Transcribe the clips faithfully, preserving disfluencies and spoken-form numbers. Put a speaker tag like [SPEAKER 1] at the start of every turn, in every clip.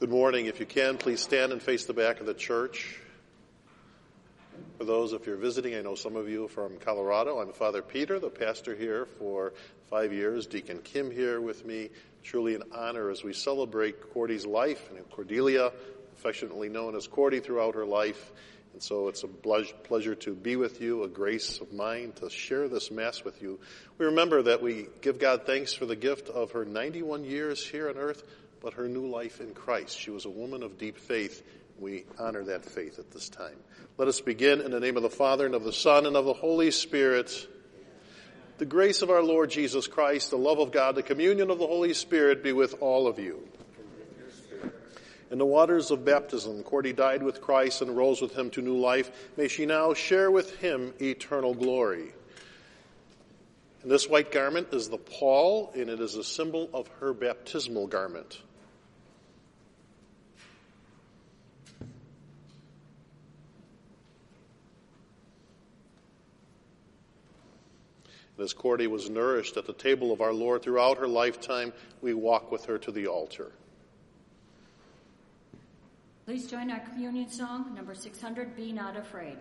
[SPEAKER 1] Good morning. If you can, please stand and face the back of the church. For those, if you're visiting, I know some of you are from Colorado. I'm Father Peter, the pastor here for five years. Deacon Kim here with me. Truly an honor as we celebrate Cordy's life and Cordelia, affectionately known as Cordy, throughout her life. And so it's a pleasure to be with you, a grace of mine to share this Mass with you. We remember that we give God thanks for the gift of her ninety-one years here on earth, but her new life in Christ. She was a woman of deep faith. We honor that faith at this time. Let us begin in the name of the Father, and of the Son, and of the Holy Spirit. The grace of our Lord Jesus Christ, the love of God, the communion of the Holy Spirit be with all of you. In the waters of baptism, Cordy died with Christ and rose with him to new life. May she now share with him eternal glory. And this white garment is the pall, and it is a symbol of her baptismal garment. And as Cordy was nourished at the table of our Lord throughout her lifetime, we walk with her to the altar.
[SPEAKER 2] Please join our communion song, number six hundred, Be Not Afraid.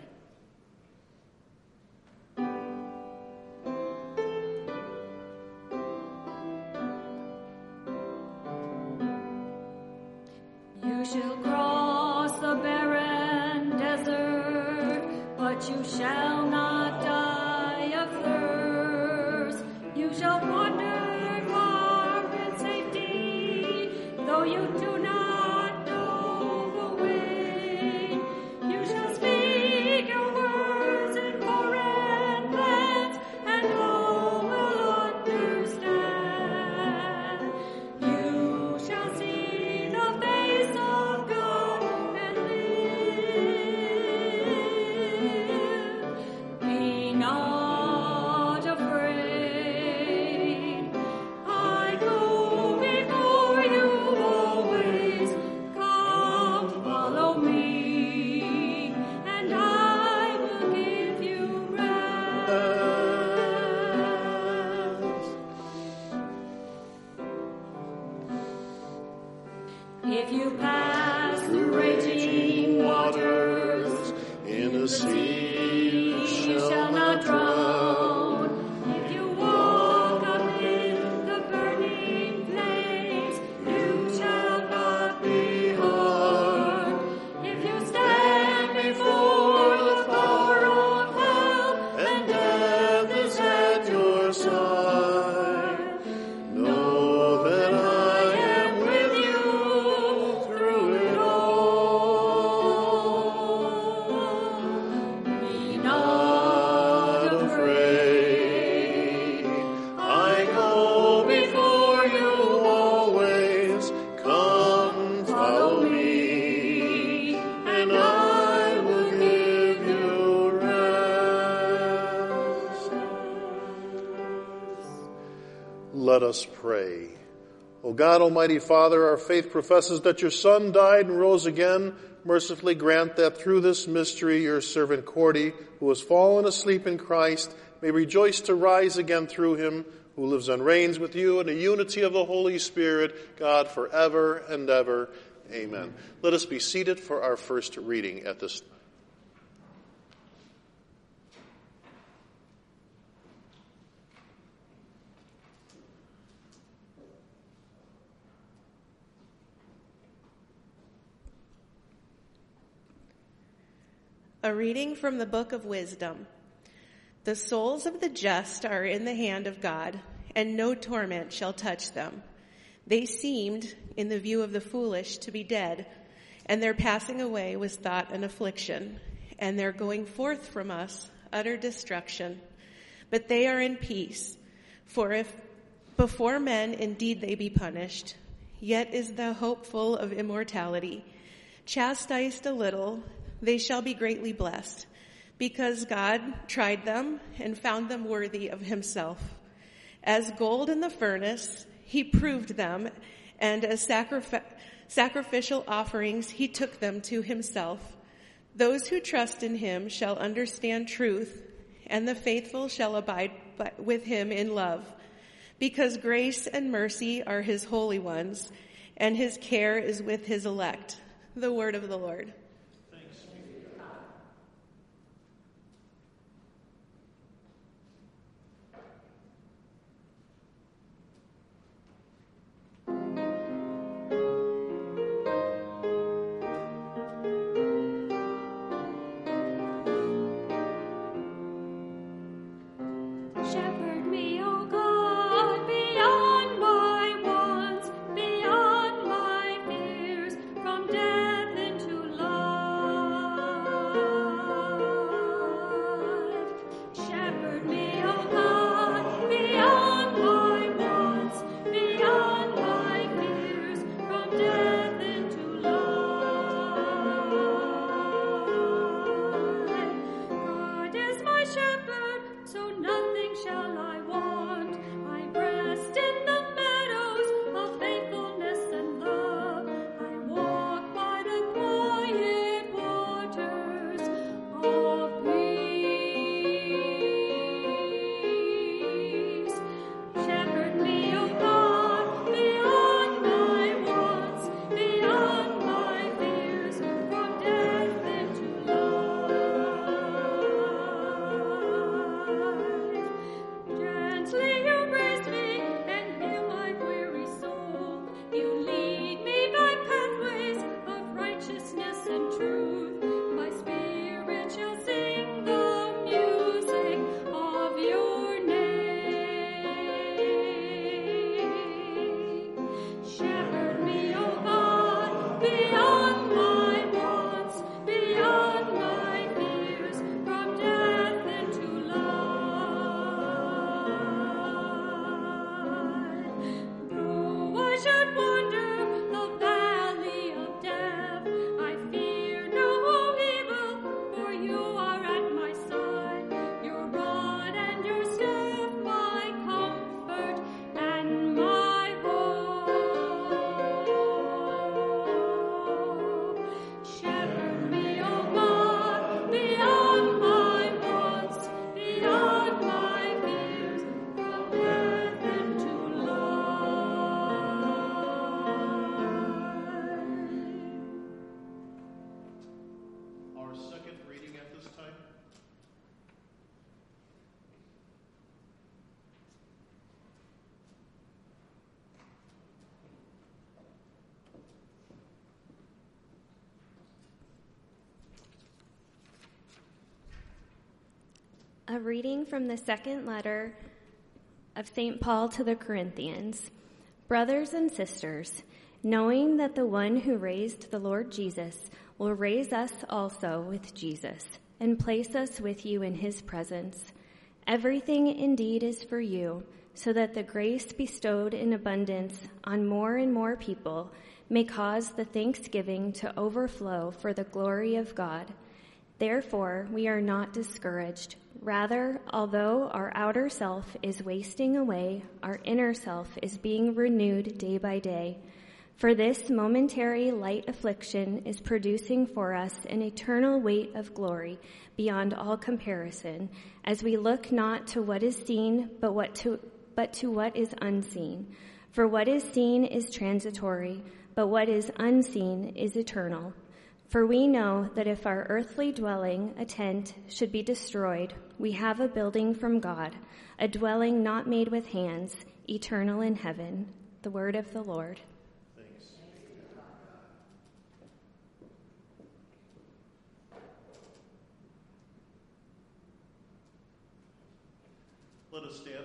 [SPEAKER 2] You shall cross the barren desert, but you shall not die of thirst. You shall wander far in safety, though you do not know the way. You shall speak your words in foreign lands, and all will understand. You shall see the face of God and live. Be not afraid. I go before you always. Come, follow me, and I will give you rest. If you pass through raging waters,
[SPEAKER 1] In the sea
[SPEAKER 2] you shall not drown. If you walk amid the burning flames, you shall not be harmed. If you stand before the power of hell, and death is at your side, know that I am with you through it all. Be not afraid. I go before you always. Come, follow me, and I will give you rest.
[SPEAKER 1] Let us pray. O God, Almighty Father, our faith professes that your Son died and rose again. Mercifully grant that through this mystery your servant Cordy, who has fallen asleep in Christ, may rejoice to rise again through him, who lives and reigns with you in the unity of the Holy Spirit, God, forever and ever. Amen. Let us be seated for our first reading at this time.
[SPEAKER 3] A reading from the Book of Wisdom. The souls of the just are in the hand of God, and no torment shall touch them. They seemed, in the view of the foolish, to be dead, and their passing away was thought an affliction, and their going forth from us utter destruction. But they are in peace, for if before men indeed they be punished, yet is the hope full of immortality. Chastised a little, they shall be greatly blessed, because God tried them and found them worthy of himself. As gold in the furnace, he proved them, and as sacrif- sacrificial offerings, he took them to himself. Those who trust in him shall understand truth, and the faithful shall abide with him in love. Because grace and mercy are his holy ones, and his care is with his elect. The word of the Lord.
[SPEAKER 1] Thanks be to God.
[SPEAKER 2] Shepherd me, O God, beyond my wants, beyond my fears, from death into life. Shepherd me, O God, beyond my wants, beyond my fears, from death into life. God is my shepherd, so nothing shall I want. I rest in the meadows of faithfulness and love. I walk by the quiet waters of peace. Shepherd me, O God, beyond my wants, beyond my fears, from death into life. Gently you raise me and heal my weary soul. You lead me by pathways of righteousness and truth. My spirit shall sing the music of your name. Shepherd me, O God, beyond my wants, beyond my fears, from death into life. Though I should wander the valley of death, I fear no evil, for you are at my side. Your rod and your staff, my comfort and my hope. Shepherd me, O God, beyond my wants, beyond my fears, from death into life.
[SPEAKER 1] Our second reading at this time.
[SPEAKER 4] A reading from the second letter of Saint Paul to the Corinthians. Brothers and sisters, knowing that the one who raised the Lord Jesus will raise us also with Jesus and place us with you in his presence. Everything indeed is for you, so that the grace bestowed in abundance on more and more people may cause the thanksgiving to overflow for the glory of God. Therefore, we are not discouraged. Rather, although our outer self is wasting away, our inner self is being renewed day by day. For this momentary light affliction is producing for us an eternal weight of glory beyond all comparison, as we look not to what is seen, but what to, but to what is unseen. For what is seen is transitory, but what is unseen is eternal. For we know that if our earthly dwelling, a tent, should be destroyed, we have a building from God, a dwelling not made with hands, eternal in heaven. The word of the Lord.
[SPEAKER 1] Thanks. Let us stand.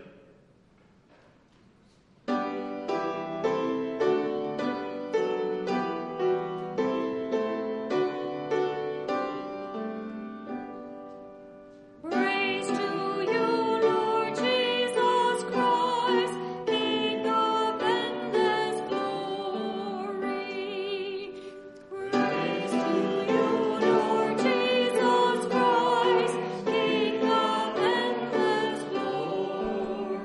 [SPEAKER 2] Praise to you, Lord Jesus Christ, King of endless glory. Praise to you, Lord Jesus Christ, King of endless glory.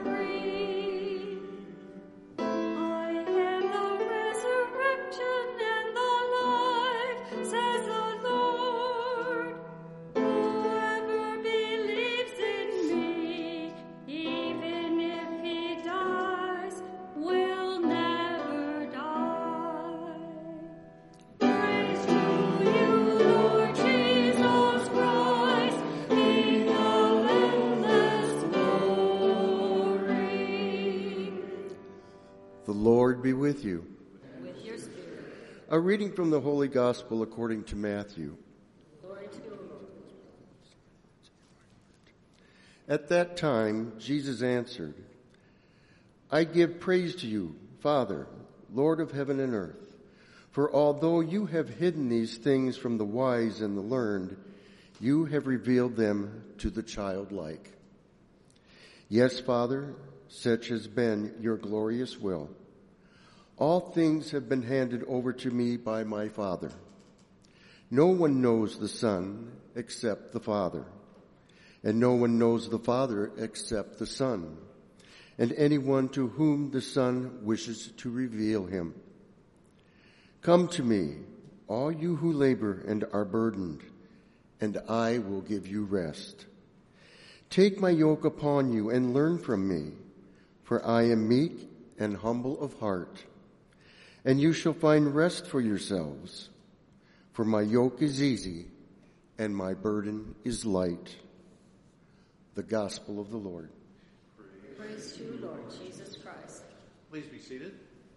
[SPEAKER 5] with you.
[SPEAKER 2] And with your spirit.
[SPEAKER 5] A reading from the Holy Gospel according to Matthew.
[SPEAKER 2] Glory to you, Lord.
[SPEAKER 5] At that time, Jesus answered, I give praise to you, Father, Lord of heaven and earth, for although you have hidden these things from the wise and the learned, you have revealed them to the childlike. Yes, Father, such has been your glorious will. All things have been handed over to me by my Father. No one knows the Son except the Father, and no one knows the Father except the Son, and anyone to whom the Son wishes to reveal him. Come to me, all you who labor and are burdened, and I will give you rest. Take my yoke upon you and learn from me, for I am meek and humble of heart, and you shall find rest for yourselves. For my yoke is easy and my burden is light. The Gospel of the Lord.
[SPEAKER 2] Praise to you, Lord Jesus Christ.
[SPEAKER 1] Please be seated.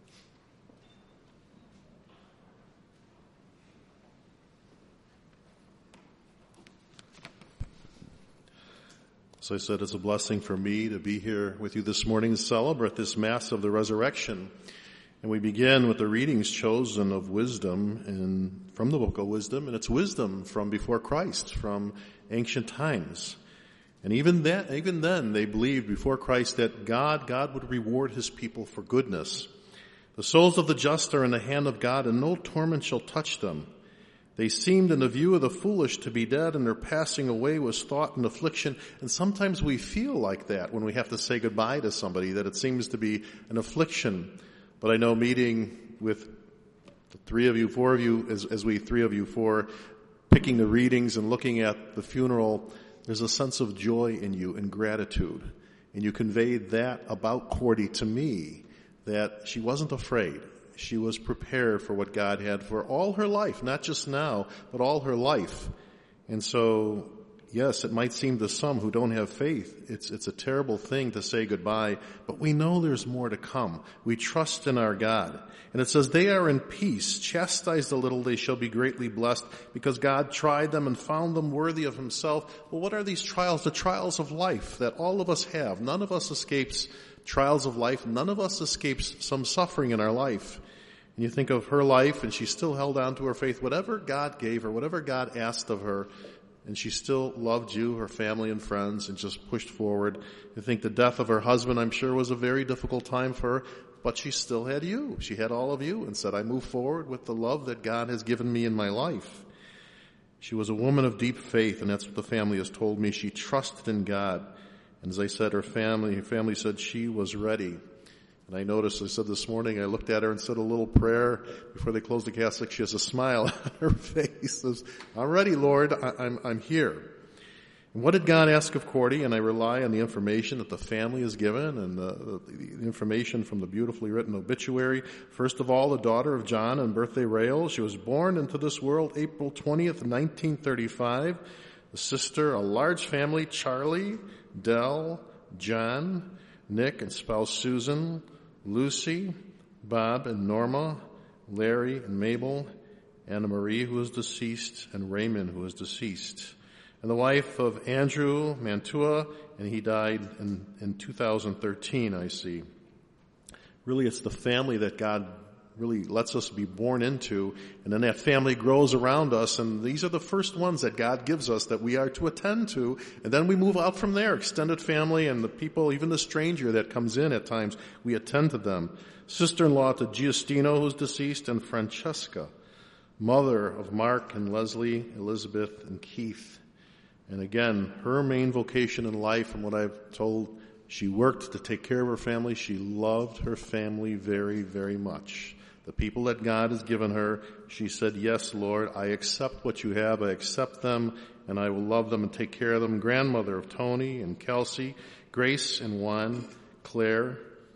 [SPEAKER 1] So I said it's a blessing for me to be here with you this morning to celebrate this Mass of the Resurrection. And we begin with the readings chosen of wisdom and from the book of wisdom, and it's wisdom from before Christ, from ancient times. And even that, even then, they believed before Christ that God, God would reward his people for goodness. The souls of the just are in the hand of God, and no torment shall touch them. They seemed in the view of the foolish to be dead, and their passing away was thought and affliction. And sometimes we feel like that when we have to say goodbye to somebody, that it seems to be an affliction. But I know meeting with the three of you, four of you, as, as we three of you, four, picking the readings and looking at the funeral, there's a sense of joy in you and gratitude. And you conveyed that about Cordy to me, that she wasn't afraid. She was prepared for what God had for all her life, not just now, but all her life. And so, yes, it might seem to some who don't have faith, it's, it's a terrible thing to say goodbye, but we know there's more to come. We trust in our God. And it says, they are in peace, chastised a little, they shall be greatly blessed, because God tried them and found them worthy of himself. Well, what are these trials? The trials of life that all of us have. None of us escapes trials of life. None of us escapes some suffering in our life. And you think of her life, and she still held on to her faith, whatever God gave her, whatever God asked of her, and she still loved you, her family and friends, and just pushed forward. You think the death of her husband, I'm sure, was a very difficult time for her, but she still had you. She had all of you and said, I move forward with the love that God has given me in my life. She was a woman of deep faith, and that's what the family has told me. She trusted in God. And as I said, her family, her family said she was ready. And I noticed, I said this morning, I looked at her and said a little prayer before they closed the casket. She has a smile on her face. Says, I'm ready, Lord. I, I'm, I'm here. And what did God ask of Cordy? And I rely on the information that the family has given and the, the, the information from the beautifully written obituary. First of all, the daughter of John and Birthday Rail. She was born into this world April twentieth, nineteen thirty-five. The sister, a large family, Charlie, Dell, John, Nick and spouse Susan, Lucy, Bob and Norma, Larry and Mabel, Anna Marie, who is deceased, and Raymond, who is deceased. And the wife of Andrew Mantua, and he died in, in two thousand thirteen, I see. Really, it's the family that God really lets us be born into, and then that family grows around us, and these are the first ones that God gives us that we are to attend to, and then we move out from there, extended family and the people, even the stranger that comes in at times, we attend to them. Sister-in-law to Giustino, who's deceased, and Francesca, mother of Mark and Leslie, Elizabeth, and Keith. And again, her main vocation in life, from what I've told, she worked to take care of her family. She loved her family very, very much. The people that God has given her, she said, yes, Lord, I accept what you have. I accept them, and I will love them and take care of them. Grandmother of Tony and Kelsey, Grace and Juan, Claire,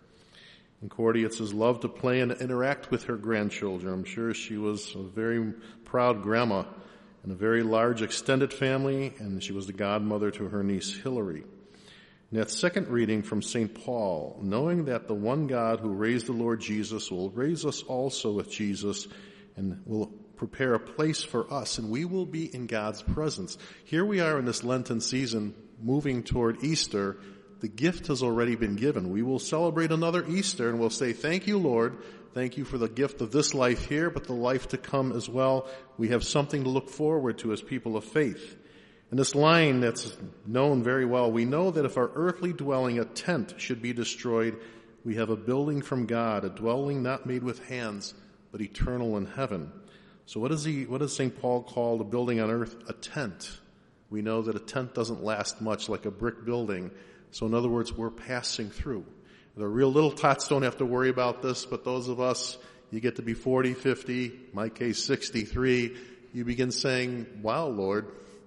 [SPEAKER 1] and Cordy. It says, love to play and interact with her grandchildren. I'm sure she was a very proud grandma in a very large extended family, and she was the godmother to her niece Hillary. And that second reading from Saint Paul, knowing that the one God who raised the Lord Jesus will raise us also with Jesus and will prepare a place for us, and we will be in God's presence. Here we are in this Lenten season moving toward Easter. The gift has already been given. We will celebrate another Easter and we'll say, thank you, Lord. Thank you for the gift of this life here, but the life to come as well. We have something to look forward to as people of faith. And this line that's known very well, we know that if our earthly dwelling, a tent, should be destroyed, we have a building from God, a dwelling not made with hands, but eternal in heaven. So what does he, what does Saint Paul call the building on earth? A tent. We know that a tent doesn't last much, like a brick building. So in other words, we're passing through. The real little tots don't have to worry about this, but those of us, you get to be forty, fifty, in my case sixty-three, you begin saying, wow, Lord,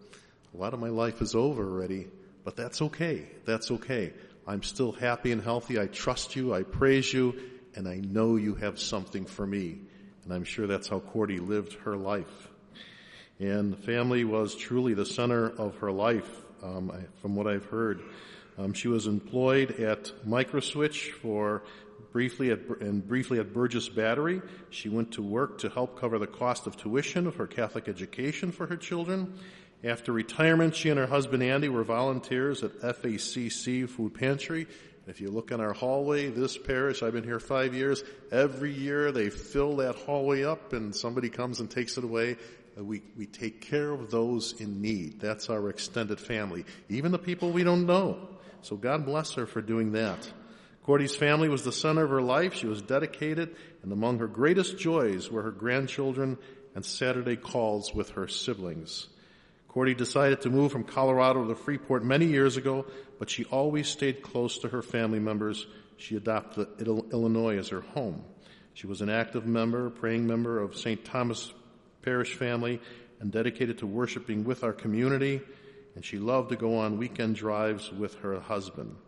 [SPEAKER 1] a lot of my life is over already, but that's okay. That's okay. I'm still happy and healthy. I trust you. I praise you. And I know you have something for me. And I'm sure that's how Cordy lived her life. And the family was truly the center of her life, um, from what I've heard. Um, she was employed at Microswitch for briefly at, and briefly at Burgess Battery. She went to work to help cover the cost of tuition of her Catholic education for her children. After retirement, she and her husband Andy were volunteers at F A C C Food Pantry. If you look in our hallway, this parish, I've been here five years, every year they fill that hallway up and somebody comes and takes it away. We, we take care of those in need. That's our extended family. Even the people we don't know. So God bless her for doing that. Cordy's family was the center of her life. She was dedicated, and among her greatest joys were her grandchildren and Saturday calls with her siblings. Cordy decided to move from Colorado to Freeport many years ago, but she always stayed close to her family members. She adopted Illinois as her home. She was an active member, praying member of Saint Thomas Parish family, and dedicated to worshiping with our community, and she loved to go on weekend drives with her husband.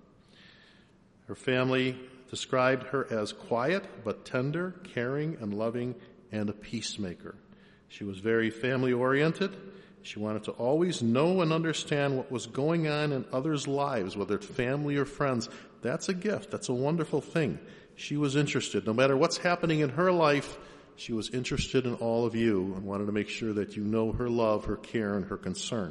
[SPEAKER 1] Her family described her as quiet but tender, caring and loving, and a peacemaker. She was very family-oriented. She wanted to always know and understand what was going on in others' lives, whether it's family or friends. That's a gift. That's a wonderful thing. She was interested. No matter what's happening in her life, she was interested in all of you and wanted to make sure that you know her love, her care, and her concern.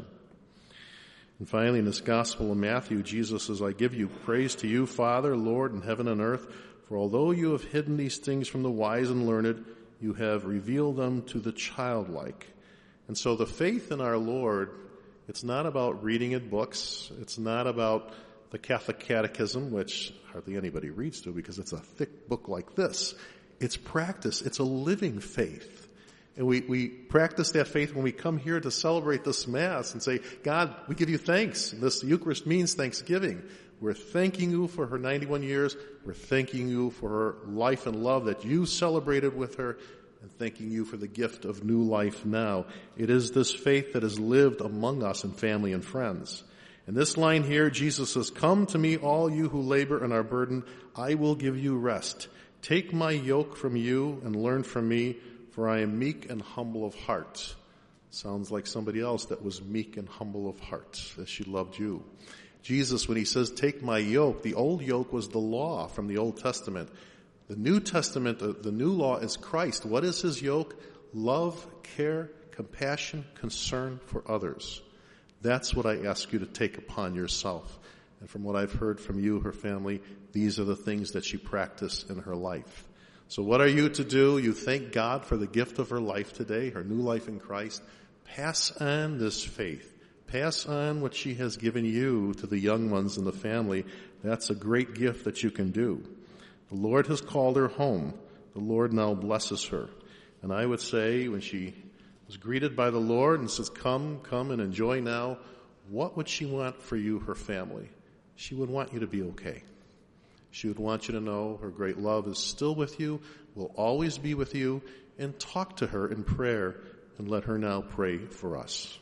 [SPEAKER 1] And finally, in this Gospel of Matthew, Jesus says, I give you praise to you, Father, Lord in heaven and earth, for although you have hidden these things from the wise and learned, you have revealed them to the childlike. And so the faith in our Lord, it's not about reading in books. It's not about the Catholic Catechism, which hardly anybody reads to because it's a thick book like this. It's practice. It's a living faith. And we, we practice that faith when we come here to celebrate this Mass and say, God, we give you thanks. And this Eucharist means thanksgiving. We're thanking you for her ninety-one years. We're thanking you for her life and love that you celebrated with her, and thanking you for the gift of new life now. It is this faith that has lived among us in family and friends. In this line here, Jesus says, come to me, all you who labor and are burdened. I will give you rest. Take my yoke from you and learn from me, for I am meek and humble of heart. Sounds like somebody else that was meek and humble of heart, as she loved you. Jesus, when he says, take my yoke, the old yoke was the law from the Old Testament. The New Testament, the new law is Christ. What is his yoke? Love, care, compassion, concern for others. That's what I ask you to take upon yourself. And from what I've heard from you, her family, these are the things that she practiced in her life. So what are you to do? You thank God for the gift of her life today, her new life in Christ. Pass on this faith. Pass on what she has given you to the young ones in the family. That's a great gift that you can do. The Lord has called her home. The Lord now blesses her. And I would say when she was greeted by the Lord and says, come, come and enjoy now, what would she want for you, her family? She would want you to be okay. She would want you to know her great love is still with you, will always be with you, and talk to her in prayer and let her now pray for us.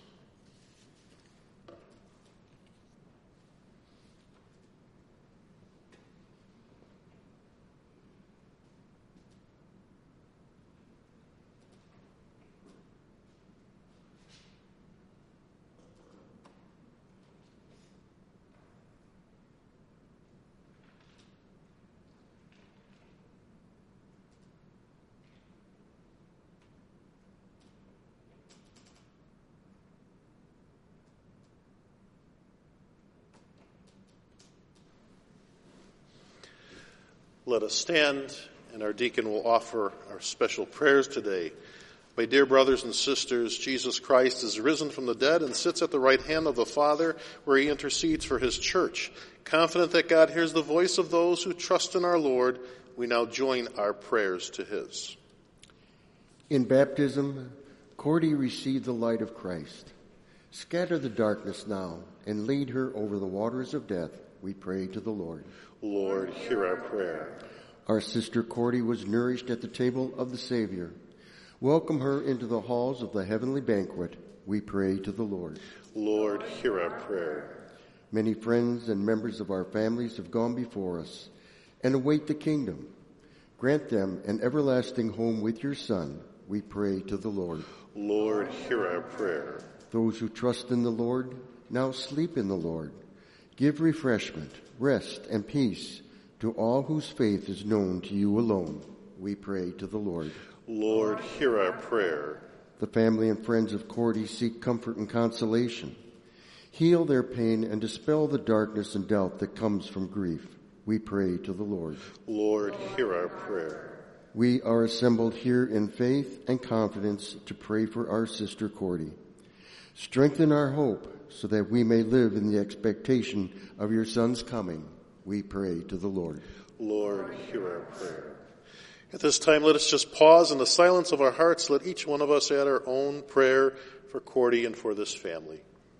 [SPEAKER 1] Let us stand, and our deacon will offer our special prayers today. My dear brothers and sisters, Jesus Christ is risen from the dead and sits at the right hand of the Father, where he intercedes for his church. Confident that God hears the voice of those who trust in our Lord, we now join our prayers to his.
[SPEAKER 5] In baptism, Cordy received the light of Christ. Scatter the darkness now and lead her over the waters of death, we pray to the Lord.
[SPEAKER 1] Lord, hear our prayer.
[SPEAKER 5] Our sister Cordy was nourished at the table of the Savior. Welcome her into the halls of the heavenly banquet, we pray to the Lord.
[SPEAKER 1] Lord, hear our prayer.
[SPEAKER 5] Many friends and members of our families have gone before us and await the kingdom. Grant them an everlasting home with your Son, we pray to the Lord.
[SPEAKER 1] Lord, hear our prayer.
[SPEAKER 5] Those who trust in the Lord now sleep in the Lord. Give refreshment, rest, and peace to all whose faith is known to you alone, we pray to the Lord.
[SPEAKER 1] Lord, hear our prayer.
[SPEAKER 5] The family and friends of Cordy seek comfort and consolation. Heal their pain and dispel the darkness and doubt that comes from grief, we pray to the Lord.
[SPEAKER 1] Lord, hear our prayer.
[SPEAKER 5] We are assembled here in faith and confidence to pray for our sister Cordy. Strengthen our hope so that we may live in the expectation of your Son's coming, we pray to the Lord.
[SPEAKER 1] Lord, hear our prayer. At this time, let us just pause in the silence of our hearts. Let each one of us add our own prayer for Cordy and for this family.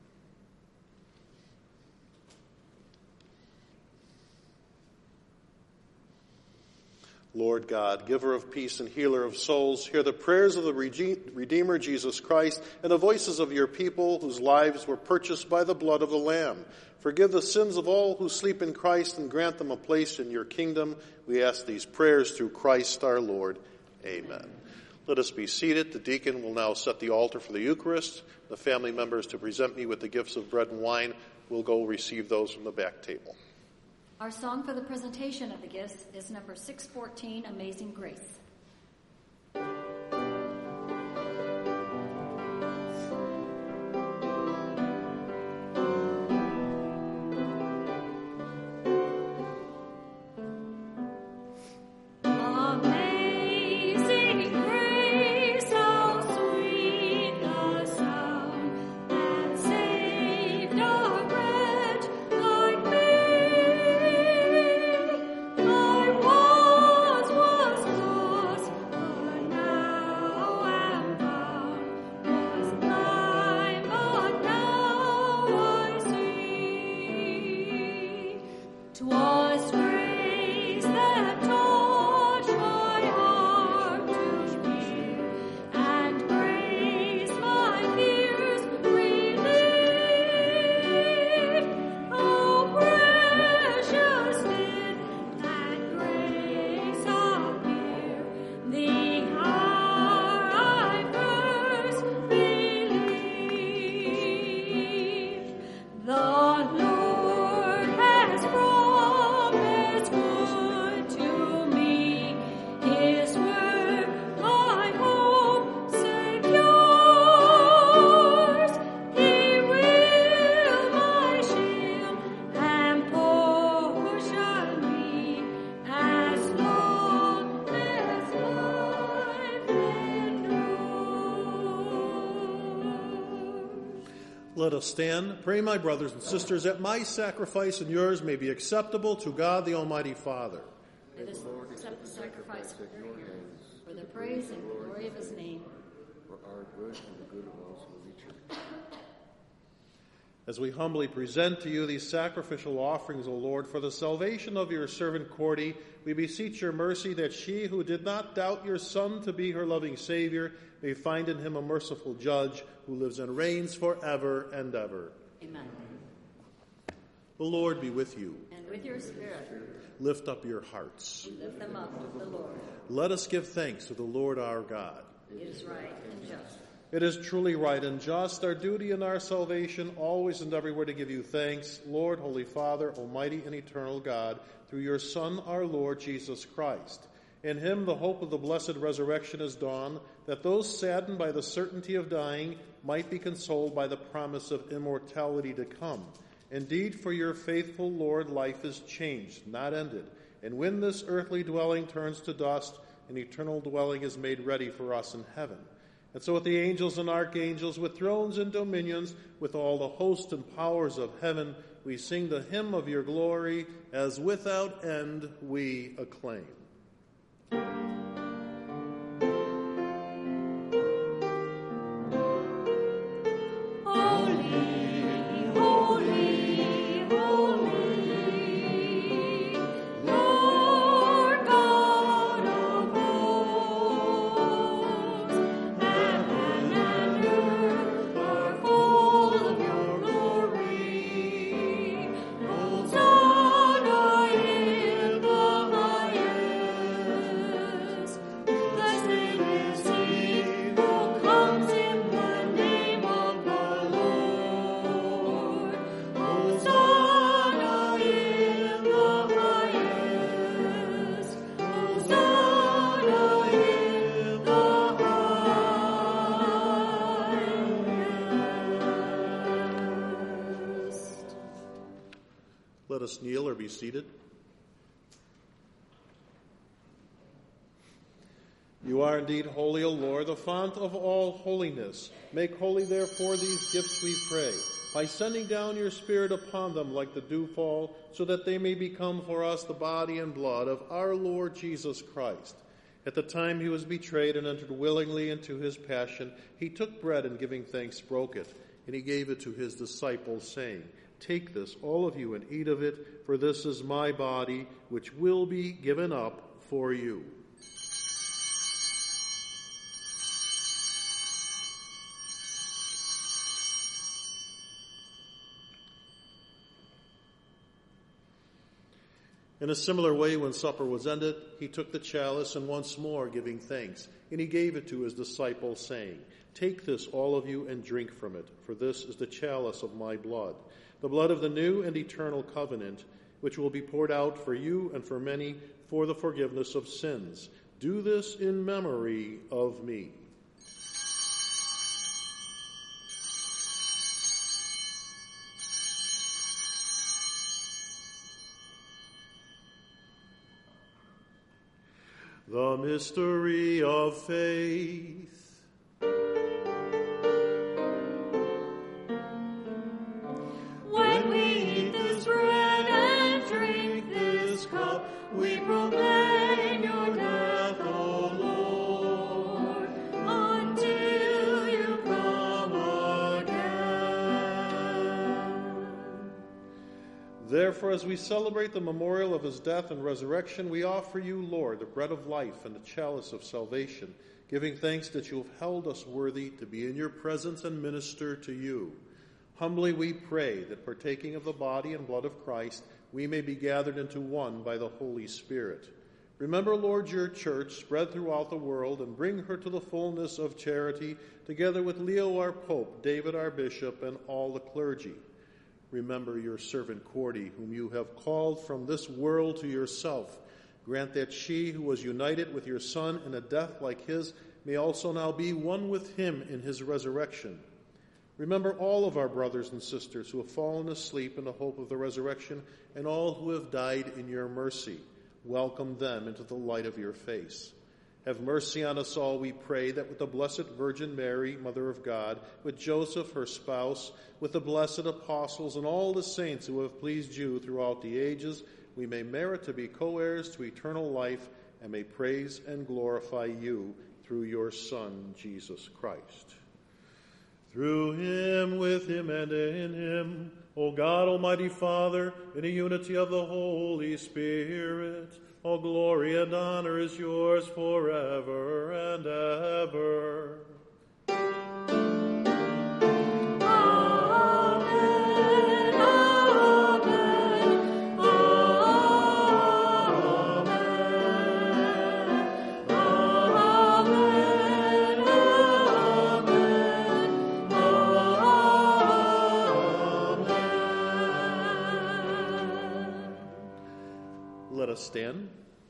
[SPEAKER 1] Lord God, giver of peace and healer of souls, hear the prayers of the Redeemer Jesus Christ and the voices of your people whose lives were purchased by the blood of the Lamb. Forgive the sins of all who sleep in Christ and grant them a place in your kingdom. We ask these prayers through Christ our Lord. Amen. Let us be seated. The deacon will now set the altar for the Eucharist. The family members to present me with the gifts of bread and wine will go receive those from the back table.
[SPEAKER 6] Our song for the presentation of the gifts is number six fourteen, Amazing Grace.
[SPEAKER 1] Let us stand. Pray, my brothers and sisters, that my sacrifice and yours may be acceptable to God the Almighty Father.
[SPEAKER 6] Let us accept the sacrifice of your hands for the praise and glory of his name.
[SPEAKER 5] For our good and the good of all Holy Church.
[SPEAKER 1] As we humbly present to you these sacrificial offerings, O Lord, for the salvation of your servant Cordy, we beseech your mercy that she who did not doubt your Son to be her loving Savior may find in him a merciful judge who lives and reigns forever and ever.
[SPEAKER 6] Amen.
[SPEAKER 1] The Lord be with you.
[SPEAKER 6] And with your spirit.
[SPEAKER 1] Lift up your hearts.
[SPEAKER 6] We lift them up to the Lord.
[SPEAKER 1] Let us give thanks to the Lord our God.
[SPEAKER 6] It is right and just.
[SPEAKER 1] It is truly right and just, our duty and our salvation, always and everywhere to give you thanks, Lord, Holy Father, Almighty and eternal God, through your Son, our Lord Jesus Christ. In him the hope of the blessed resurrection is dawned, that those saddened by the certainty of dying might be consoled by the promise of immortality to come. Indeed, for your faithful Lord, life is changed, not ended, And when this earthly dwelling turns to dust, an eternal dwelling is made ready for us in heaven. And so with the angels and archangels, with thrones and dominions, with all the hosts and powers of heaven, we sing the hymn of your glory, as without end we acclaim. Let us kneel or be seated. You are indeed holy, O Lord, the font of all holiness. Make holy, therefore, these gifts, we pray, by sending down your Spirit upon them like the dewfall, so that they may become for us the body and blood of our Lord Jesus Christ. At the time he was betrayed and entered willingly into his passion, he took bread and giving thanks broke it, and he gave it to his disciples, saying, Take this, all of you, and eat of it, for this is my body, which will be given up for you. In a similar way, when supper was ended, he took the chalice, and once more giving thanks, and he gave it to his disciples, saying, Take this, all of you, and drink from it, for this is the chalice of my blood, the blood of the new and eternal covenant, which will be poured out for you and for many for the forgiveness of sins. Do this in memory of me. The mystery of faith.
[SPEAKER 2] When we eat this bread and drink this cup, we proclaim your death, O Lord, until you come again.
[SPEAKER 1] Therefore, as we celebrate the memorial of his death and resurrection, we offer you, Lord, the bread of life and the chalice of salvation, giving thanks that you have held us worthy to be in your presence and minister to you. Humbly we pray that, partaking of the body and blood of Christ, we may be gathered into one by the Holy Spirit. Remember, Lord, your church spread throughout the world, and bring her to the fullness of charity, together with Leo our Pope, David our Bishop, and all the clergy. Remember your servant Cordy, whom you have called from this world to yourself. Grant that she, who was united with your Son in a death like his, may also now be one with him in his resurrection. Remember all of our brothers and sisters who have fallen asleep in the hope of the resurrection, and all who have died in your mercy. Welcome them into the light of your face. Have mercy on us all, we pray, that with the Blessed Virgin Mary, Mother of God, with Joseph, her spouse, with the blessed apostles, and all the saints who have pleased you throughout the ages, we may merit to be co-heirs to eternal life, and may praise and glorify you through your Son, Jesus Christ. Through him, with him, and in him, O God, Almighty Father, in the unity of the Holy Spirit, all glory and honor is yours forever and ever. Let us stand.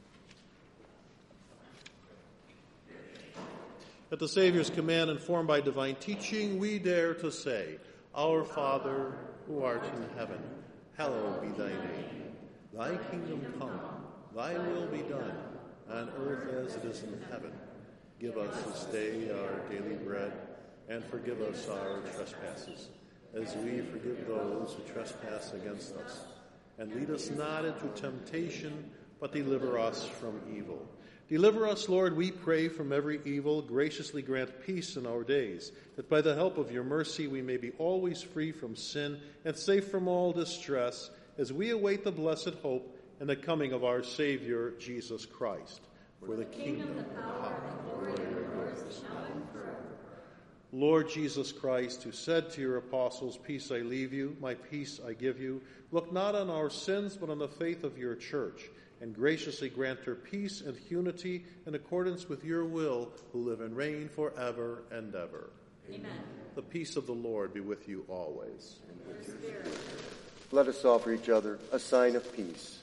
[SPEAKER 1] At the Savior's command, informed by divine teaching, we dare to say, Our Father, who art in heaven, hallowed be thy name. Thy kingdom come, Thy will be done, on earth as it is in heaven. Give us this day our daily bread, and forgive us our trespasses, as we forgive those who trespass against us. And lead us not into temptation, but deliver us from evil. Deliver us, Lord, we pray, from every evil. Graciously grant peace in our days, that by the help of your mercy we may be always free from sin and safe from all distress, as we await the blessed hope and the coming of our Savior, Jesus Christ. For the kingdom, the power, and the glory are yours, now and forever. Lord Jesus Christ, who said to your apostles, "Peace I leave you, my peace I give you," look not on our sins, but on the faith of your church, and graciously grant her peace and unity in accordance with your will, who live and reign forever and ever.
[SPEAKER 6] Amen.
[SPEAKER 1] The peace of the Lord be with you always.
[SPEAKER 6] And with your spirit.
[SPEAKER 5] Let us offer each other a sign of peace.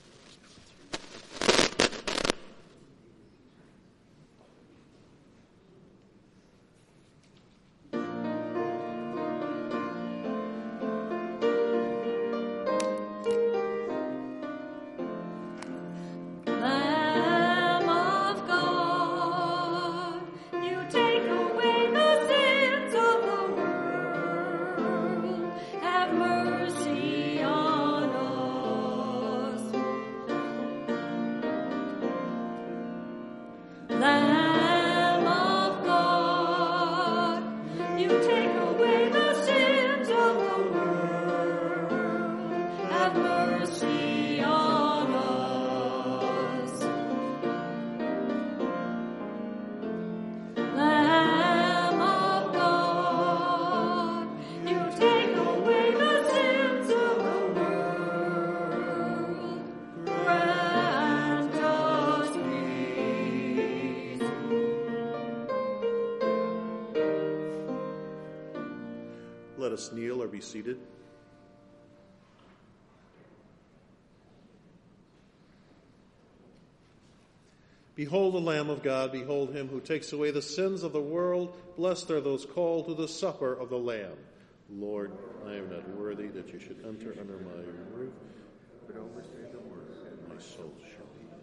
[SPEAKER 1] Let us kneel or be seated. Behold the Lamb of God, behold him who takes away the sins of the world. Blessed are those called to the supper of the Lamb. Lord, I am not worthy that you should enter under my roof, but only say the word, and my soul shall be healed.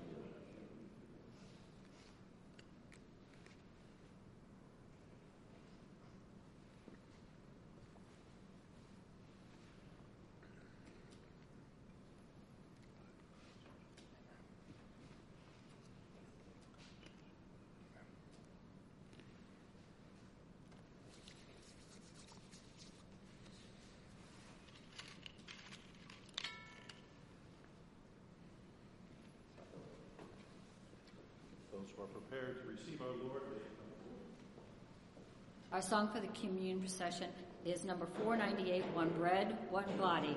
[SPEAKER 1] Those who are prepared to receive our Lord may come forward.
[SPEAKER 6] Our song for the communion procession is number four ninety-eight, One Bread, One Body.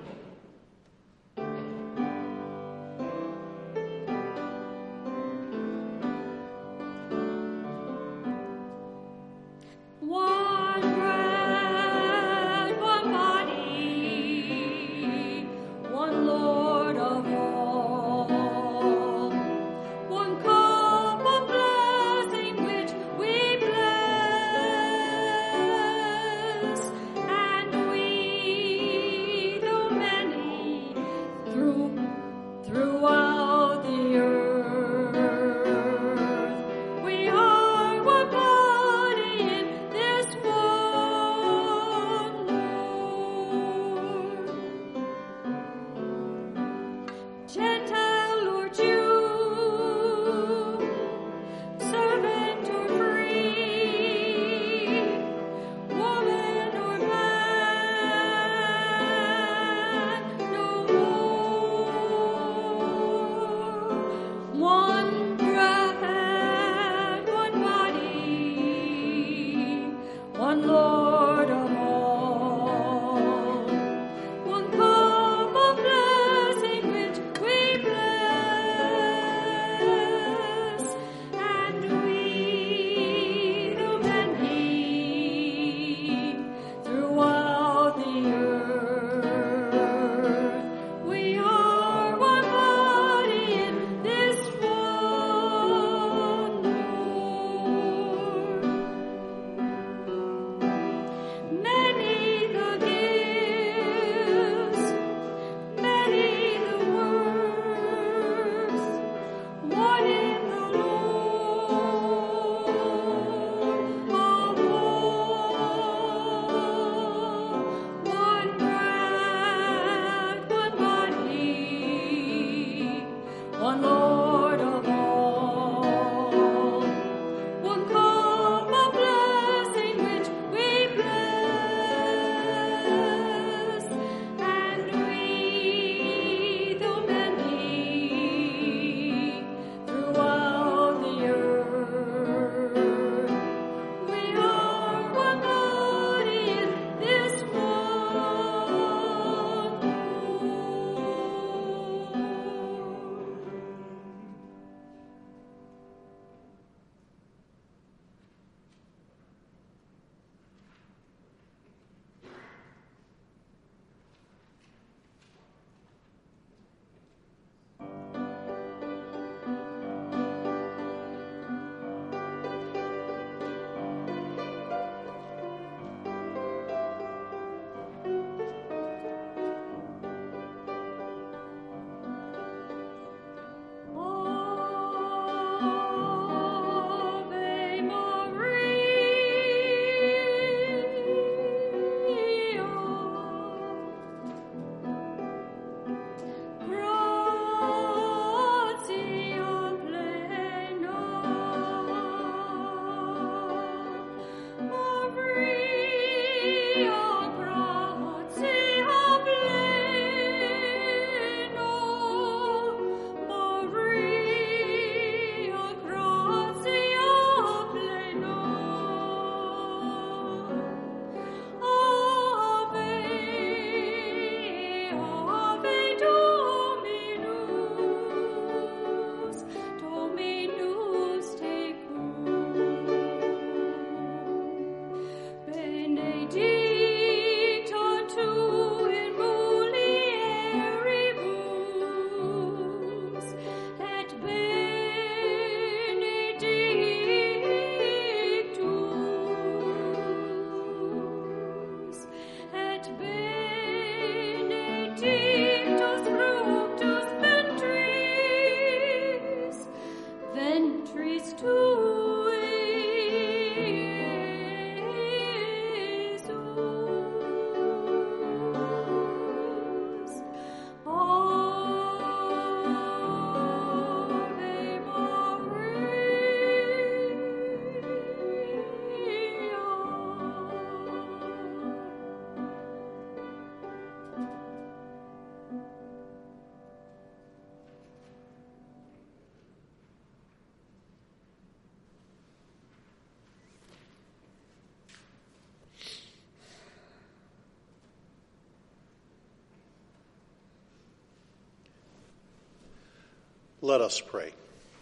[SPEAKER 1] Let us pray.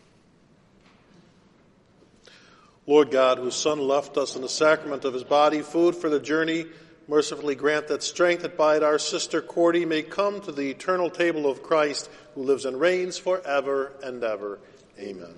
[SPEAKER 1] Lord God, whose Son left us in the sacrament of his body, food for the journey, mercifully grant that strength that by our sister Cordy may come to the eternal table of Christ, who lives and reigns forever and ever. Amen.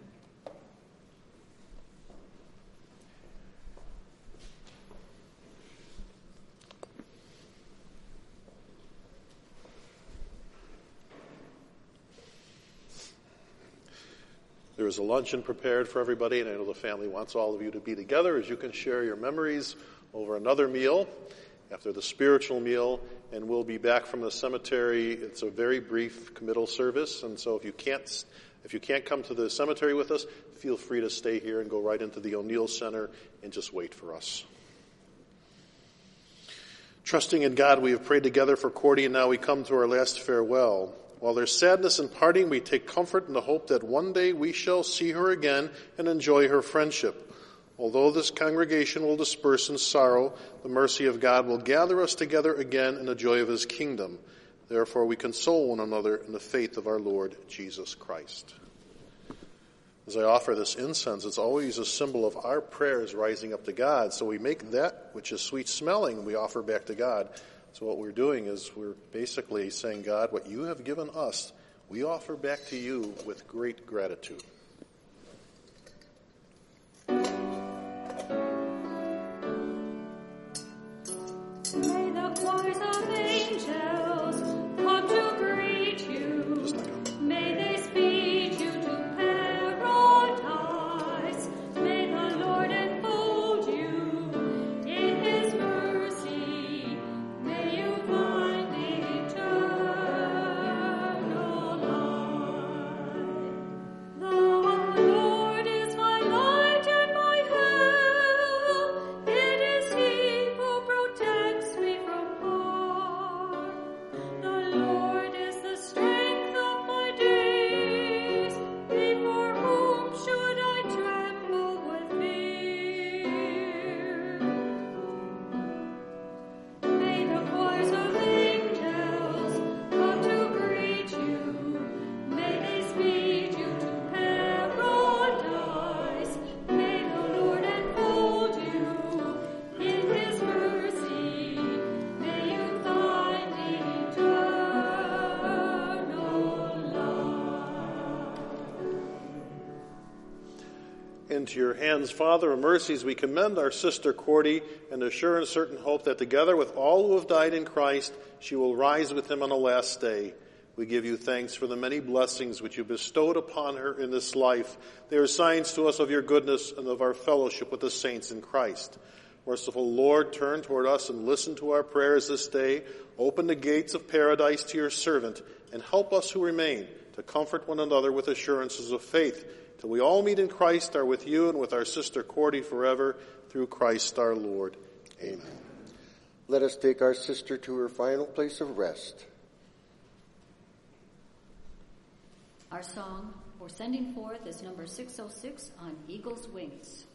[SPEAKER 1] There is a luncheon prepared for everybody, and I know the family wants all of you to be together as you can share your memories over another meal after the spiritual meal, and we'll be back from the cemetery. It's a very brief committal service, and so if you can't if you can't come to the cemetery with us, feel free to stay here and go right into the O'Neill Center and just wait for us. Trusting in God, we have prayed together for Cordy, and now we come to our last farewell. While there's sadness in parting, we take comfort in the hope that one day we shall see her again and enjoy her friendship. Although this congregation will disperse in sorrow, the mercy of God will gather us together again in the joy of his kingdom. Therefore, we console one another in the faith of our Lord Jesus Christ. As I offer this incense, it's always a symbol of our prayers rising up to God. So we make that which is sweet smelling and we offer back to God. So what we're doing is we're basically saying, God, what you have given us, we offer back to you with great gratitude.
[SPEAKER 2] May the choirs of angels come to greet you. May they speed you to paradise. May the Lord enfold you in his mercy. May you find eternal life. The Lord is my light and my help. It is he who protects me from harm. The Lord is the strength of my days. Before whom should I tremble with fear? May the choirs of angels come to greet you. May they speed you to paradise. May the Lord enfold you in his mercy. May you find eternal life.
[SPEAKER 1] Into your hands, Father, of mercies, we commend our sister Cordy and assure in certain hope that together with all who have died in Christ, she will rise with him on the last day. We give you thanks for the many blessings which you bestowed upon her in this life. They are signs to us of your goodness and of our fellowship with the saints in Christ. Merciful Lord, turn toward us and listen to our prayers this day. Open the gates of paradise to your servant and help us who remain to comfort one another with assurances of faith, till we all meet in Christ, are with you and with our sister Cordy forever, through Christ our Lord. Amen.
[SPEAKER 5] Let us take our sister to her final place of rest.
[SPEAKER 6] Our song for sending forth is number six oh six, On Eagle's Wings.